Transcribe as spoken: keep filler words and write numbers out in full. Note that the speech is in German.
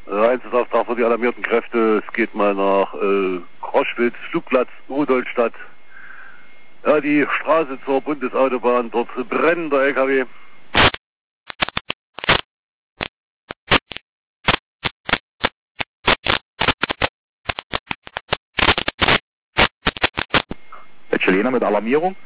Einsatzauftrag für die alarmierten Kräfte. Es geht mal nach äh, Kroschwitz, Flugplatz, Rudolstadt. Ja, die Straße zur Bundesautobahn, dort brennt der L K W. Chilena mit Alarmierung.